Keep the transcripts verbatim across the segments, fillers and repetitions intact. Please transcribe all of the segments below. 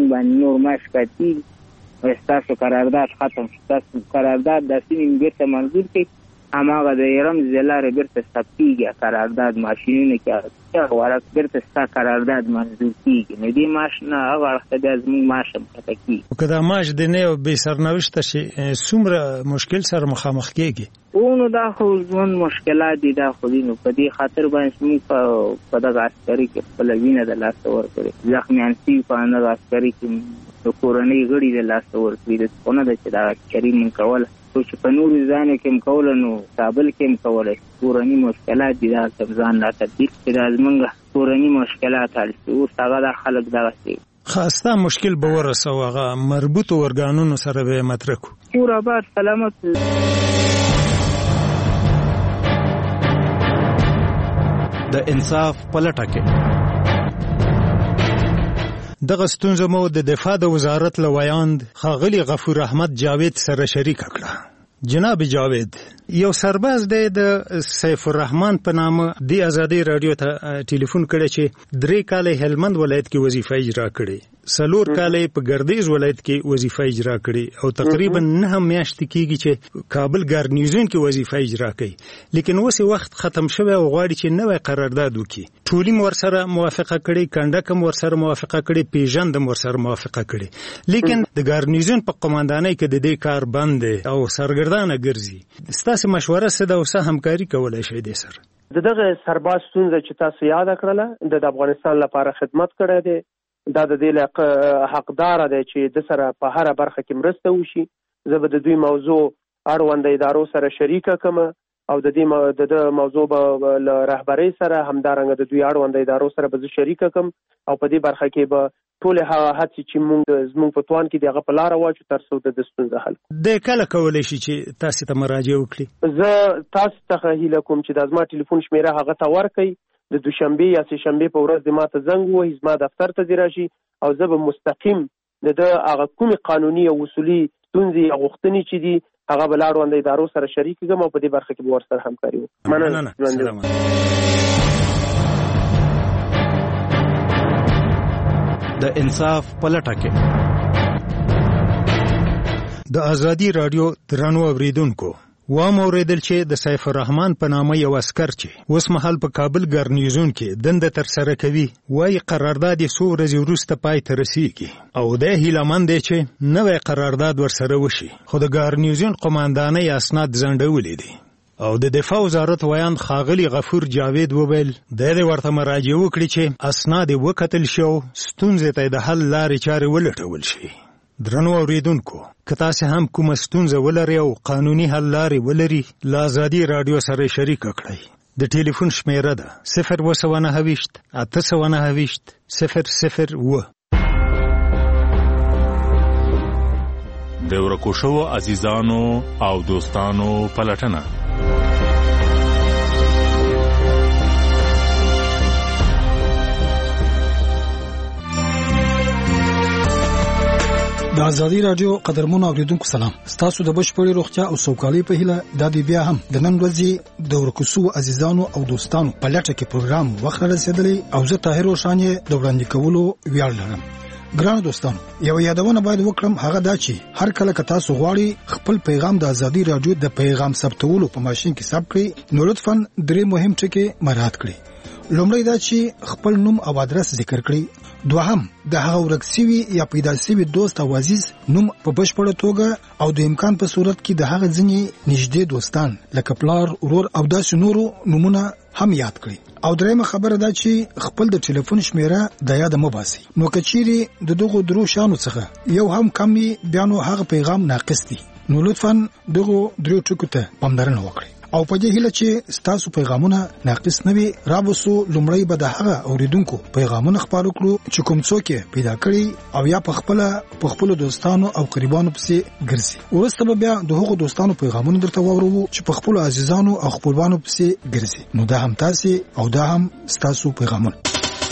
موږ باندې نور ما شکایت کیږي ستاسو قرارداد ختم شو، ستاسو قرارداد داسې نیمه بیرته منظور کړي، هماغه د رمز د لارې بیرته ثبت کېږي قرارداد ماشینونه کې ورک بیرته ستا قرارداد منظور کېږي. نو دې معاش نه هغه اړخ ته بیا زموږ معاش هم کته کېږي. که دا معاش د نه بې سرنوشته شي څومره مشکل سره مخامخ کېږي؟ نو دا خو ژوند مشکلات دي، دا خو دي. نو په دې خاطر باندې موږ په دغه عسکري کې خپله وینه د لاسه ورکړې، زخمیان سوي په دغه عسکري کې د کورنۍ غړي د لاسه ورکړي. د خو نه ده چې دا عسکري موږ کوله، خو چې په نورو ځانو کې هم کوله نو کابل کې هم کولی. کورني مشکلات دي، دا ځان را تبدیل چې دا زموږ کورني مشکلات حل شي. اوس هغه دا خلک دغسې خاسته مشکل به ورسوو، هغه مربوطو ارګانونو سره به یې مطرح کړو. کور آباد سلامت. د انصاف په لټه کې دغه ستونزه مو د دفاع د وزارت له ویاند ښاغلي غفور احمد جاوید سره شریکه کړه. جناب جاوید یو سرباز دی د سیف الرحمن په نامه د ازادي رادیو ته ټلیفون کړی چې درې کاله هلمند ولایت کې وظیفه اجرا کړې، څلور کاله په ګردیز ولایت کې وظیفه اجرا کړې او تقریبا نه میاشتې کېږي چې کابل ګارنیزون کې وظیفه اجرا کوي. لیکن اوس وخت ختم شوی او غواړي چې نوی قرارداد وکړي. ټولیم ورسره موافقه کړې، کنډک ورسره موافقه کړې، پیژند ورسره موافقه کړې، لیکن د ګارنیزون په قوماندانۍ کې د دې کار بند دی او سرګردانه ګرځي. ستاسو مشوره څه ده او څه همکاري کولی شئ دې سره؟ د دغه سرباز ستونزه چې تاسو یاد کړله د افغانستان لپاره خدمت کړی دی، دا د دې حقدار دی چې د سره په هر برخه کې مرسته وشي. زه به د دوی موضوع اړوند ادارو سره شریکه کوم او د دې د موضوع به له رهبرۍ سره همدارنګه د دوی اړوند ادارو سره به زه شریکه کوم او په دې برخه کې به ټول هغه هڅې چې موږ زموږ په توان کې دي هغه په لاره واچو تر څو د ستونزه حل کړو. د کله کولی شي چې تاسو ته مراجعه وکړي؟ زه تاسو ته هیله کوم چې د زما ټلیفون شمیره هغه ته ورکړئ، د دوشنبه یا سه شنبه په ورځ د ماته زنګ ووهي، زما دفتر ته دې راشي او زه به مستقیم د هغه کومې قانوني او اصولي ستونزې او غوښتنې چې دي هغه به له اړوندو ادارو سره شریک کړم او په دې برخه کې به ورسره همکاري وکړم. مننه. د انصاف په لټه کې د ازادي رادیو درنو اوریدونکو وام اوریدل چې د سیف الرحمن په نامه یو عسکر چې اوس مهال په کابل ګارنیزون کې دنده تر سره کوي وايي قرارداد یې څو ورځې وروسته پای ته رسیږي او د هیلهمند دی چې نوی قرارداد ورسره وشي، خو د ګارنیزون قوماندانۍ اسناد ځنډولي دي. او د دفاع وزارت ویاند ښاغلي غفور جاوید وویل د دې ورته مراجعه وکړي چې اسناد وکتل شو، ستونزې ته د حل لارې چارې ولټول شي. درنو اوریدونکو که تاسو هم کومه ستونزه ولرئ او قانوني حل لارې ولري له ازادي رادیو سره شریکه کړئ. د ټلیفون شمیره ده صفر اوه سوه نهه ویشت اته سوه نهه ویشت صفر صفر اوه. د ورکو شوو عزیزانو او دوستانو پلټنه د ازادي رادیو قدرمنو اوریدونکو سلام. ستاسو د بشپړې روغتیا او سوکالۍ په هیله د دې بیا هم د نن ورځې د ورکوسو عزیزانو او دوستانو په لټه کې پروګرام وخت رسیدلی او زه طاهر روشاني د وړاندې کولو ویاړ لرم. ګرانو دوستانو یو یادونه باید وکړم، هغه دا چې هر کله که تاسو غواړئ خپل پیغام د ازادي رادیو د پیغام ثبتولو په ماشين کې ثبت کړئ نو لطفاً درې مهم ټکي مراعات کړئ. لومړی دا چې خپل نوم او ادرس ذکر کړئ. دوهم د هغه ورک شوي یا پیدا شوي دوست او عزیز نوم په بشپړه توګه او د امکان په صورت کې د هغه ځینې نږدې دوستان لکه پلار، ورور او داسې نورو نومونه هم یاد کړئ. او درېمه خبره دا چې خپل د ټلیفون شمیره د یاد مه باسئ. نو که چیرې د دغو درو شیانو څخه یو هم کم وي بیا نو هغه پیغام ناقص دی، نو لطفاً دغو درو ټکو ته پاملرنه وکړئ. او په دې هیله چې ستاسو پیغامونه ناقص نه وي رابسو لومړی به د هغه اوریدونکو پیغامونه خپاره کړو چې کوم څوک پیدا کړي او یا په خپل په خپل دوستانو او قریبانو پسې ګرځي. ورسته به بیا د هغو دوستانو پیغامونه درته واورو چې په خپل عزیزانو او خپلوانو پسې ګرځي. نو دا هم تاسو او دا هم ستاسو پیغامونه.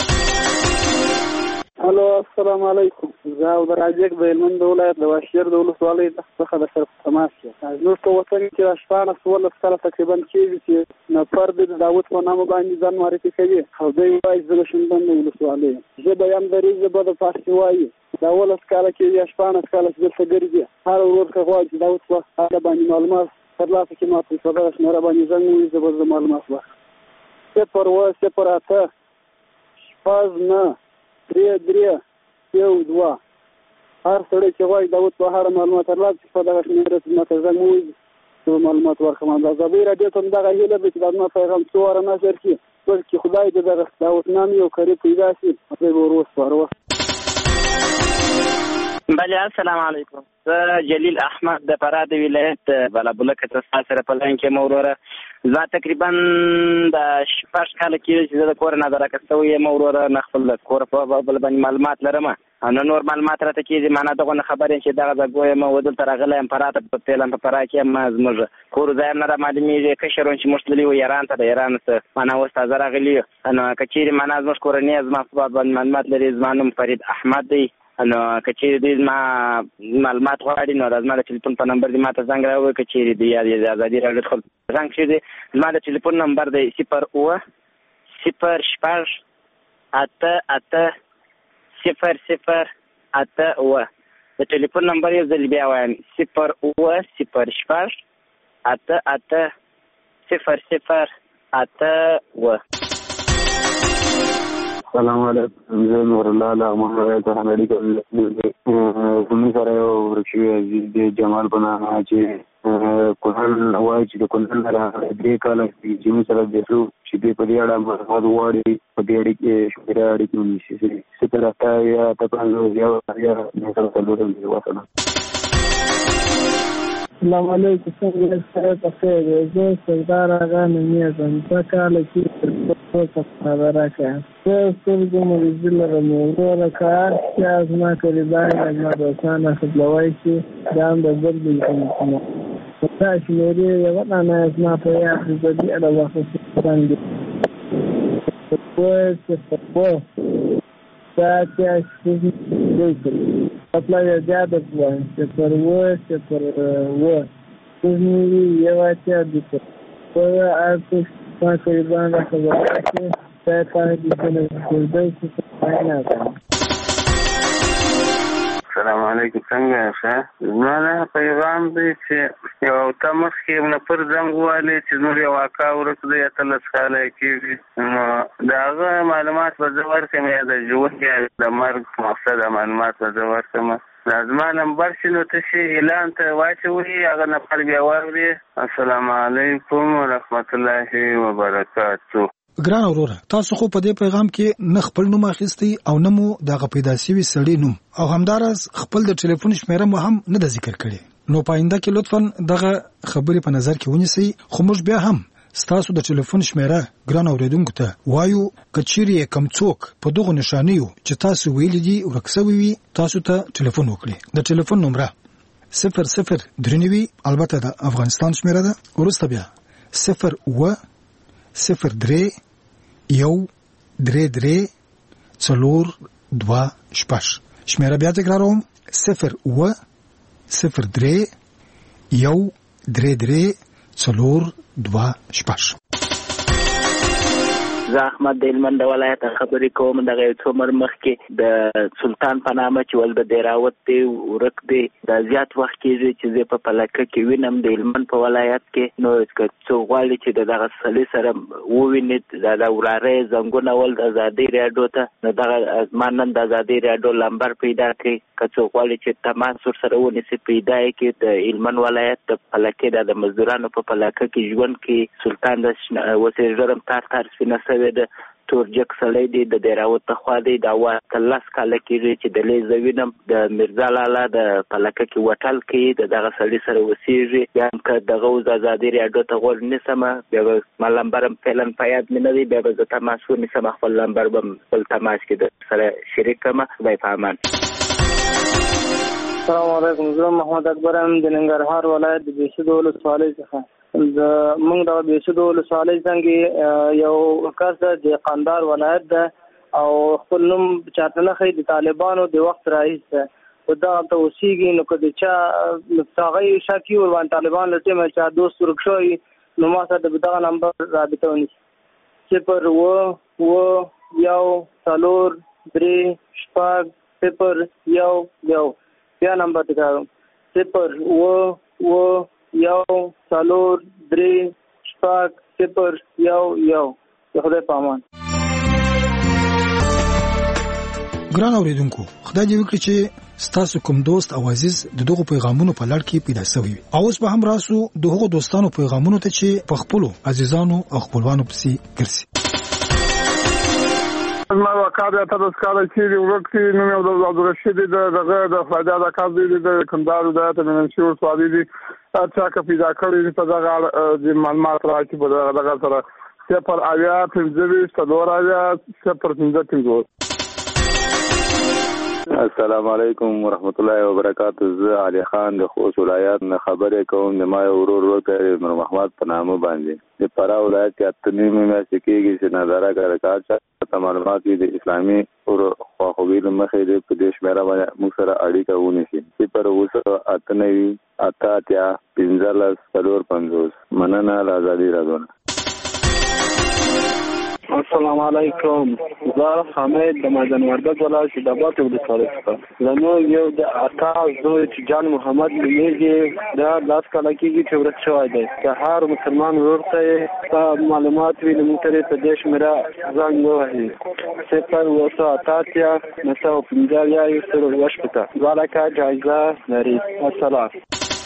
الو السلام علیکم. زه او راجک د هلمند ولایت د واشیر د ولسوالۍ څخه د سر تماس یم. زموږ په وطن کې د شپاړس ولس کاله تقریبا کېږي چې نفر د داود په نامه باندې ځان معرفي کوي او دوی وایي زه د شینډنډ ولسوالۍ ژبه یم دري ژبه د فارسي وایي دا ولس کاله کې یا شپاړس کاله چې دلته ګرځي هر ورځ که غواړي چې دا وڅوه هغه باندې معلومات ترلاسه کړي ما په دغه شمېره باندې زنګ ووهي زه به زه معلومات واخلم صفر اووه صفر اته شپږ نه درې درې یو دوه هر سړی چې غواړي دا وڅوه هر معلومات ترلاسه کړي په دغه شمېره چې ما ته زنګ ووهي زه به معلومات ورکړم. د ازادۍ راډیو ته هم دغه هیله ده چې دا زما پیغام څو واره نشر کړي بلکې خدای دې دغه دعوتنامې او کاري پیدا شي هغوی به ور وسپاره. بله السلام علیکم. زه جلیل احمد د فراه د ولایت بلابلکه ته سره په لاین کې یم وروره. زما تقریبا د شپږ کاله کېږي چې زه د کوره نظر اخیستی یم وروره نه خپل د کوره په بابل باندې معلومات لرم نو نور معلومات راته کېږي معنا دغه نه خبر یم چې دغه ځای ګویم او دلته راغلی یم فراه ته په فعلا په فراه کې یم زموږ کور ځای هم نه رامعلومېږي کشر چې موږ تللي وو ایران ته د ایران څه معنا اوس تازه راغلي یو نو که چېرې معنا زموږ کورنۍ زما په باب باندې معلومات لري زما نوم فرید احمد دی نو که چېرې دوی زما معلومات غواړي نو د زما د ټلیفون په نمبر دې ما ته زنګ راووایي که چېرې دوی یا د ازادي راډیو څخه زنګ کښې دی زما د ټلیفون نمبر دی صفر اووه صفر شپږ اته اته صفر صفر اته اووه د ټلیفون نمبر یو ځل بیا وایم صفر اووه صفر شپږ اته اته صفر صفر اته اووه. السلام علیکم. زه نور الله لغمان ولایت هنري کې زموږ سره یو ورک شوی عزیز دی جمال په نامه چې کونړ وایي چې د کونړ نه راغلی درې کاله چې موږ سره درلو چې دوی په دې اړه معلومات غواړي په دې اړیکې شمېره اړیکې ونیسي صفر اته یا اته پنځوس یا یا نهه سوه څلور وسلام. السلام علیکم. څنګه سره په خیر زه سردار آغا نومیږم دوه کاله کې څه خبره کوم زه سترګو مریضي لرم وروره که هر څه زما قریبان زما دوستان خبلوی شي دا هم د ګردو کوم دا شمېرې یوه دانه زما په یاد د دې اړه واخیستل دي اووه صفر اووه دا اتیا شپږ خپله یو زیاده کړه صفر اووه صفر اووه شپږ نوي یو اتیا دوه اووه اته زما قریبان راخبره شي دا یې په حدیثونه کوردی چې څه نه کوم. السلام علیکم. څنګه ښه زما نه پیغام دی چې یو هفته مخکې نفر زنګ ووهلی چې زموږ یو اکا ورک دی اتلس کاله یې کېږي نو د هغه معلومات به زه ورکړم یا د ژوند یا د مرګ مقصده معلومات به زه ورکړم دا زما نمبر چې نو تاسې اعلان ته واچوئ هغه نفر بیا واوري. السلام علیکم ورحمت الله وبرکاتو. ګران وروره تاسو خو په دې پیغام کې نه خپل نوم اخیستی او نه مو دغه پیدا شوي سړي نوم او همداراز خپل د ټلیفون شمیره مو هم نه ده ذکر کړې نو پاینده کې لطفا دغه خبرې په نظر کې ونیسئ خو موږ بیا هم ستاسو د ټلیفون شمیره ګران اوریدونکو ته وایو که چیرې کم څوک په دغو نښانیو چې تاسو ویلي دي ورک سوي وي تاسو ته ټلیفون وکړي. د ټلیفون نمره صفر صفر درې نوي البته د افغانستان شمیره ده وروسته بیا صفر اووه صفر درې یو درې درې څلور دوه شپږ. شمیره بیا تکراروم صفر اووه صفر درې یو درې درې څلور دوه شپږ. زه احمد د هلمند ولایت خبرې کوم دغه یو څو مر مخکې د سلطان په نامه چې ول د دیراوت دی ورک دی دا زیات وخت کېږي چې زه په پلکه کې وینم د هلمند په ولایت کې نو که څوک غواړي چې د دغه سړي سره وویني دا د وراره زنګونه ول د ازادۍ راډیو ته نو دغه زما نن د ازادۍ راډیو لمبر پیدا کړي که څوک غواړي چې تماس ورسره ونیسي پیدا یې کړي د هلمند ولایت د پلکې د مزدورانو په پلکه کې ژوند کې سلطان د وسېږرم تار تار سپینه سوې د تورجک سړی دی د دیراوت ته خوا دی دا واته لس کاله کېږي چې د لې زه وینم د میرزا لالا د پلکه کې وټل کوي د دغه سړي سره اوسېږي بیا هم که دغه اوس ازادۍ راډیو ته غوږ نیسم بیا به زما لمبر هم فعلا په یاد مې نه دی بیا به زه تماس ونیسم خپل لمبر به خپل تماس کې د سره شریک کړم. خدای په امان. السلام علیکم. زه محمد اکبر یم د ننګرهار ولایت د بېسود ولسوالۍ څخه. د موږ د بېسود ولسوالۍ څنګه یو کس د قندهار ولایت ده او خپل نوم چاته نه ښیي د طالبانو د وخت راهیسې خو دغلته اوسېږي نو که د چا هغه یې شک وي ورباندې طالبان له ټیمه چا دوست ورک شوی نو ما سره د دغه نمبر رابطه ونیسي صفر اووه اووه یو څلور درې شپږ صفر یو یو. بیا نمبر تکراروم صفر اوه اوه یو څلور درې شپږ صفر یو یو. د خدای په امان. ګران اوریدونکو، خدای دې وکړي چې ستاسو کوم دوست او عزیز د دغه پیغامونو په لړ کې پیدا شوی وي. او اوس به هم راسو د هغو دوستانو پیغامونو ته چې په خپلو عزیزانو او خپلوانو پسې ګرځي. ما وقار یا تاسو کار چې ورکې نو یو د عبدالرشید دغه د فایده د کار دی د کندهار ولایت منشور سوادي دي اچھا کا پیدا کړی په دغه د معلومات راځي په دغه سره صفر اویا پنځه څلور اویا صفر پنځه پنځه. السلام علیکم ورحمت الله وبرکاتہ. زه علي خان د خوست ولایت نه خبرې کوم. د ما ورور ورکه نور محمد په نامه باندې د فراه ولایت کې اتنې میاشتې کېږي چې نظاره کار چا معلومات د اسلامي او خواخوږي مخې د په دې شمیره باندې موږ سره اړیکه ونیسي. صفر اوسه اتنوي اته اتیا پنځلس څلور پنځوس. مننه له ازادي راډیو. السلام علیکم. زه حامد د مازن وردګ ولایت د ابات ولسوالۍ څخه. زموږ یو د اکا زوی چې جان محمد نومیږي دا لاس کاله کېږي چې ورک شوی دی. که هر مسلمان ورور ته معلومات وي نو موږ ته په دې شمېره زنګ ووهي صفر اوه اته اتیا نهه سوه پنځه اویا یو سل اوه شپېته. دوه لکه جایزه لري. السلام.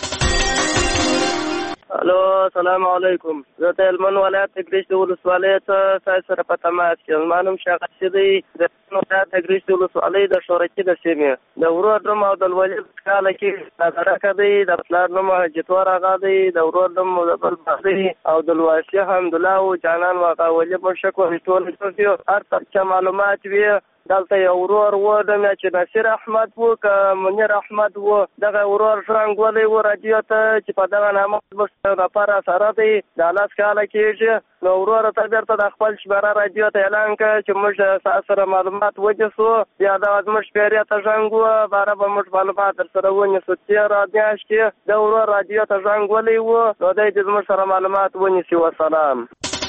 الو السلام علیکم. زه د هلمند ولایت تګریش د ولسوالۍ څخه ستاسو سره په تماس کې یم. زما نوم شاه رشید دی د هلمند ولایت تګریش د ولسوالۍ د شورکي د سیمې. د ورور نوم عبدالولي په کاله کې نظرکه دی. د پلار نوم حاجتوار آغا دی. د ورور نوم مزبل باغ دی. او د الواسي حمدالله او جانان واغا ولي مرشک و ټول ټول هر څه معلومات وي. دلته یو ورور و د چې نصیر احمد و که منیر احمد و. دغه ورور شرنګ ولی و رادیو ته چې په دغه نامه بس لپاره سره دی د لاس کاله کېږي. نو ورور ته بیرته د خپل شمېره رادیو ته اعلان کړ چې موږ ستا سره معلومات ونیسو. بیا دغه زموږ شمېرې ته زنګ و باره به موږ معلومات در سره ونیسو. تېره میاشت کې د ورور رادیو ته زنګ ولی و نو دی د زموږ سره معلومات ونیسي. وسلام.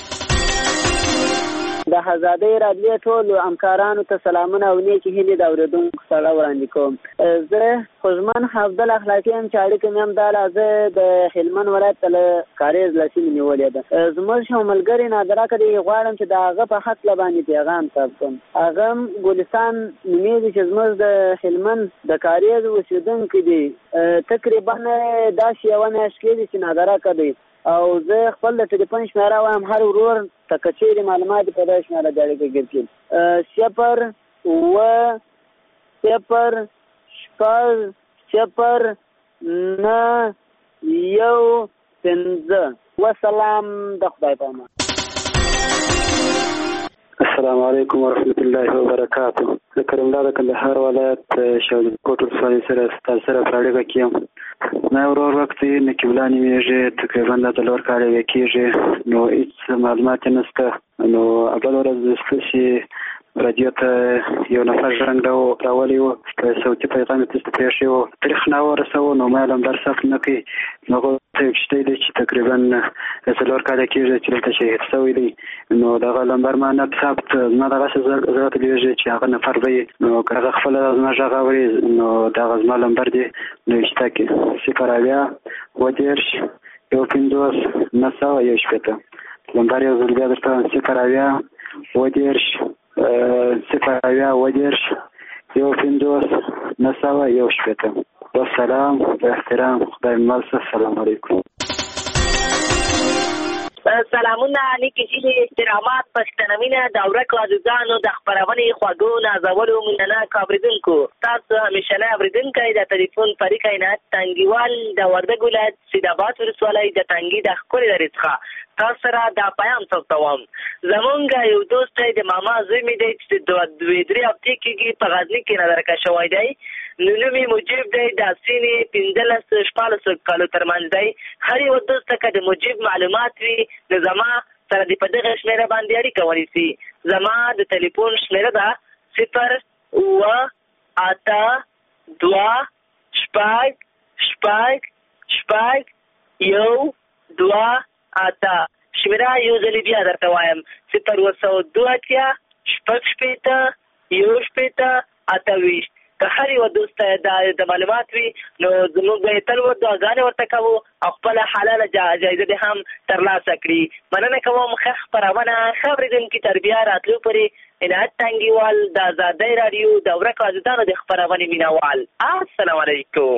د آزادۍ رادیو ټولو همکارانو ته سلامونه او نیکې هیلې د اورېدونکو سره وړاندې کوم. زه خوږمن حافظل اخلاقي یم چې اړیکه مې هم دا له زه د هلمند ولایت له کاریز له سیمې نیولې ده. زموږ یو ملګري نادرکه دی غواړم چې د هغه په هکله باندې پیغام ثبت کړم. هغه ګلستان نومېږي چې زموږ د هلمند د کاریز اوسېدونکی دی. تقریبا داسې یوه میاشت کېږي چې نادرکه دی او زه خپل د ټلیفون شمېره وایم هر ورور ته که چېرې معلومات په دغه شمېره د اړیکه ګیر کړي. صفر اوه صفر شپږ صفر نه یو پنځه. وسلام. د خدای په امان. السلام علیکم ورحمت الله وبرکاتہ. د کریم الله د کندهار ولایت شاولیکوټ ولسوالۍ سره ستاسو سره په اړیکه کې یم. ما ورور وخت نقیب الله نومیږي. تقریبا د څلور کاله یې کېږي نو هېڅ معلومات یې نشته. نو بله ورځ ستاسې رادیو ته یو نفر زنګ راولی و په صوتي پیغام یې تاسو ته پرېښی و. تاریخ نه ورسوه نو ما یې لمبر ثبت نه کړي. نو هغه ته ویشتی دی چې تقریبا څلور کاله کېږي چې دلته شهید شوی دی. نو دغه لمبر ما نه ثبت زما دغسې زړه ته لوېږي چې هغه نفر به وي. نو که هغه خپله زما غږ اوري نو دغه زما لمبر دی نو ویشته کړي. صفر اویا اووه دېرش یو پنځوس نهه سوه یو شپېته. لمبر یو ځل بیا درته صفر اویا اووه دېرش صفر اویا اووه دېرش یو پنځوس نهه سوه یو شپېته. والسلام. با احترام. خدای مل. السلام علیکم. سلامونه نیکې هیلې احترامات پښتنوینه د ورکو عزیزانو د خپرونې خوږو نازولو مینهناک اورېدونکو. تاسو همیشنی اورېدونکی د ټلیفون فرید کائنات تنګیوال د وردګ ولایت سیدآباد ولسوالۍ د تنګي د ښکلې لرې څخه تاسو سره دا پیام ثبتوم. زمونږ یو دوست دی د ماما زوی مې دی چې دوې درې هفتې کېږي په غزني کې نظرکه شوی دی. نو نوم یې مجیب دی. د سینې پنځلس شپاړسو کالو ترمنځ دی. هر یو دوست ته که د مجیب معلومات وي نو زما سره دې په دغه شمېره باندې اړیکه ونیسي. زما د ټلیفون شمېره ده صفر اووه اته دوه شپږ شپږ شپږ یو دوه اته. شمېره یو ځلې بیا درته وایم صفر اوه سوه دوه اتیا شپږ شپېته یو شپېته اته ویشت. که هر یو دوست د معلومات وي نو زموږ به تل دعاګانې ورته کوو او خپله حلاله جایزه دې هم ترلاسه کړي. مننه کوم ښه خپرونه ښه اورېدونکي تر بیا راتلو پورې عنایت ټانګیوال د ازادۍ راډیو د ورکو عزیزانو د خپرونې مینوال. السلام علیکم.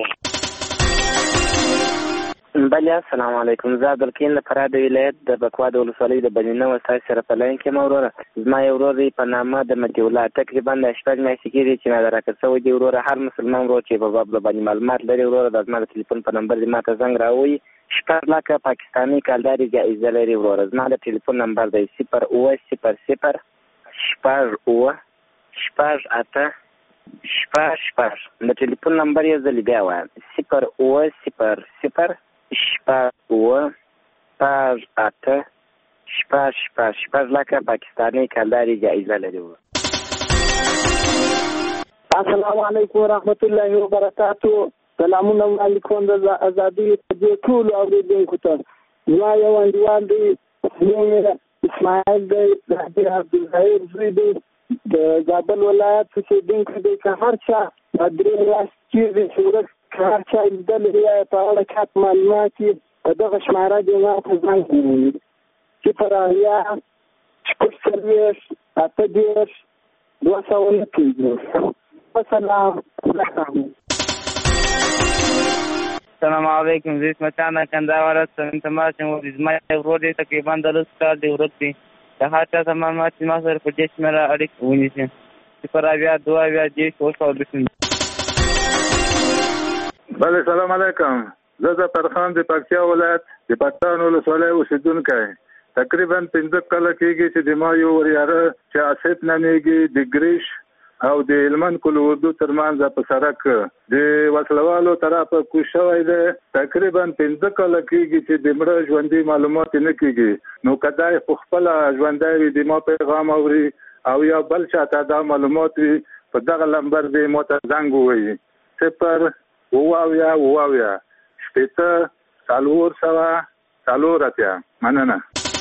بله السلام علیکم. زه عبدالکریم د فراه د ولایت د بکوا د ولسوالۍ د بنینه و ستاسو سره په لاین کې یم وروره. زما یو ورور دی په نامه د مطیع الله، تقریبا د شپږ میاشتې کېږي چې نادر راکړ شوی دی وروره. هر مسلمان ورور چې په باب باندې معلومات لري وروره د زما د تلیفون په نمبر دې ما ته زنګ راووایي. شپږ لکه پاکستاني کلدارې جایزه لري وروره. زما د تلیفون نمبر دی صفر اوه صفر صفر شپږ اوه شپږ اته شپږ شپږ. د تلیفون نمبر یې زه بیا وایم صفر اوه صفر صفر شپږ اوه شپږ اته شپږ شپږ. شپږ لکه پاکستاني کلدارې جایزه لري. السلام علیکم ورحمت الله وبرکاتو. سلامونه وړاندې کوم د ازادۍ د ټولو اورېدونکو ته. زما یو انډیوال دی نوم یې اسماعیل دی، د حاجي عبدالظاهر زوی دی، د زابل ولایت اوسېدونکی دی. که هر چا دا درې میاشتې کېږي چې ورځ که هر چا لیدلی یا په اړه چاته معلومات وي په دغه شماره دې ما ته زنګ ووهي صفر اویا شپږ څلوېښت اته دېرش دوه سوه نه پنځوس. وسلام. السلام علیکم. زه اسمتان د کندهار ولایت سمین تماس یم. زما یو ورور دی تقریبا د لس کال دی ورک دی. د هر چا ته معلومات چې ما سره په دې شمېره اړیکه ونیسي صفر اویا دوه اویا دېرش اووه سوه دوه پنځوس. بله سلام علیکم. زه ظفر خان د پکتیا ولایت د پټان ولسوالۍ اوسېدونکی. تقریبا پنځه کاله کېږي چې د ما یو وریاره چې آصف نومیږي د ګریش او د هلمند کلو اردو ترمنځ په سړک د وسلوالو طرفه کوز شوی دی. تقریبا پنځه کاله کېږي چې د مړه ژوندي معلومات نه کېږي. نو که دی په خپله ژوندی وي د ما پیغام اوري او یا بل چاته دا معلومات وي په دغه نمبر دې ما ته زنګ ووایي صفر اوه اویا اوه اویا شپېته څلور سوه څلور اتیا. مننه.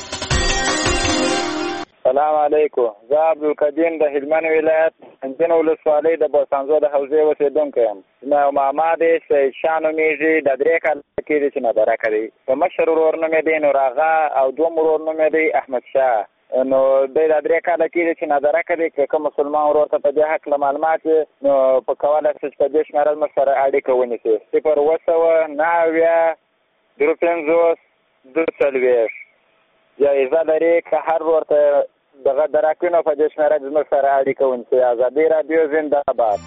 سلام علیکم. زه عبدالقدیم د هلمند ولایت انجن ولسوالۍ د بوسانزو د حوزې اوسېدونکی یم. زما یو ماما دی سید شاه نومېږي. د درې کاله کېږي چې نادرکه دی. په مشر ورور نوم یې دی نور آغا او دوم ورور نوم یې دی احمد شاه. نو دی د درې کاله کېږي چې نادرکه دی. که کوم مسلمان ورور ته په دې هکله معلومات وي نو په کولی شي چې په دې شمېره زموږ سره اړیکه ونیسي صفر اوه سوه نهه اویا درې پنځوس دوه څلوېښت. جایزه لري که هر ورور ته دغه دراکوي نو په دې شمېره زموږ سره اړیکه ونیسي. ازادي راډیو زنده باد.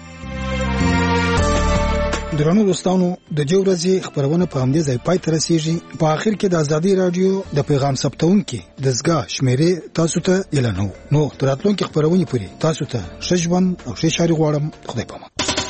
درنو دوستانو د دې ورځې خبرونه په همدې ځای پای ته رسیږي. په آخر کې د ازادي رادیو د پیغام ثبتونکو دزګاه شمیرې تاسو ته اعلانو. نو تر راتلونکي خبرونه پورې تاسو ته ښه ژوند او ښه شاري غواړم. خدای پامان.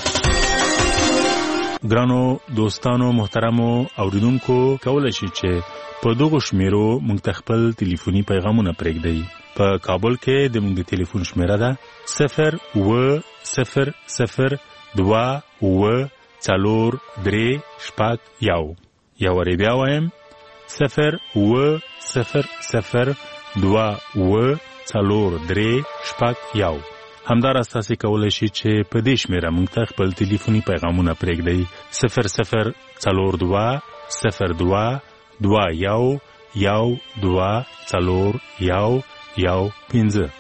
ګرانو دوستانو محترمو اوریدونکو کولای شئ چې په دغه شمیرو موږ ته خپل ټلیفوني پیغامونه پرېږدئ. په کابل کې د موږ د ټلیفون شمیره ده صفر اوه صفر صفر دوه اوه څلور درې شپږ یو. یو وارې بیا وایم صفر اوه صفر صفر دوه اوه څلور درې شپږ یو. همداراز تاسو کولای شئ چې په دې شمیره موږ ته خپل ټلیفوني پیغامونه پرېږدئ صفر صفر څلور دوه صفر دوه دوه یو یو دوه څلور یو یو پنځه.